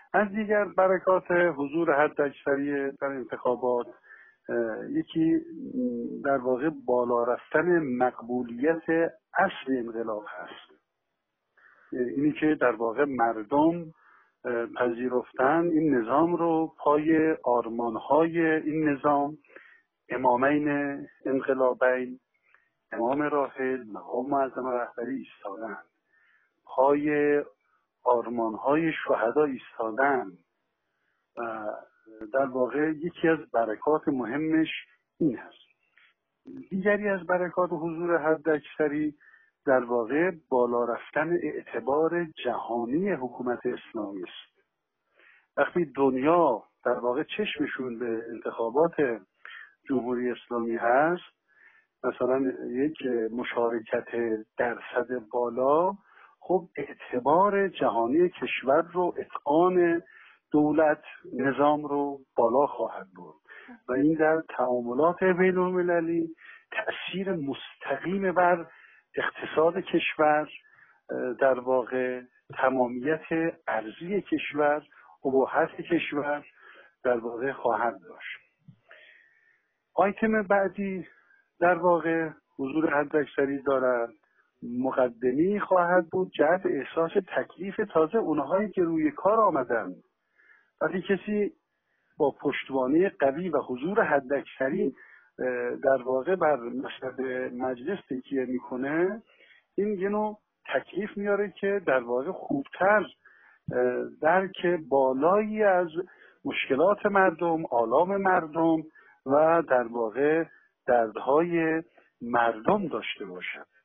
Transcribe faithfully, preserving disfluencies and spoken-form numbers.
از دیگر برکات حضور حداکثری در انتخابات، یکی در واقع بالا رفتن مقبولیت اصل انقلاب هست. اینی که در واقع مردم پذیرفتن این نظام رو، پای آرمانهای این نظام، امامین انقلابین، امام راحل، مقام معظم رهبری ایستادن، پای آرمانهای شهدا ایستادن. و در واقع یکی از برکات مهمش این هست. دیگری از برکات حضور حداکثری در واقع بالا رفتن اعتبار جهانی حکومت اسلامی است. وقتی دنیا در واقع چشمشون به انتخابات جمهوری اسلامی هست، مثلا یک مشارکت درصد بالا، خب اعتبار جهانی کشور رو، اتقان دولت نظام رو بالا خواهد برد و این در تعاملات بین المللی تأثیر مستقیم بر اقتصاد کشور، در واقع تمامیت ارضی کشور، اباحت کشور در واقع خواهد داشت. آیتم بعدی در واقع حضور حداکثری دارد، مقدمی خواهد بود جهت احساس تکلیف تازه اونهایی که روی کار آمدن. وقتی کسی با پشتوانه قوی و حضور حداکثری در واقع بر مشهد مجلس تکیه میکنه، این یه نوع تکلیف میاره که در واقع خوبتر درک بالایی از مشکلات مردم، آلام مردم و در واقع دردهای مردم داشته باشد.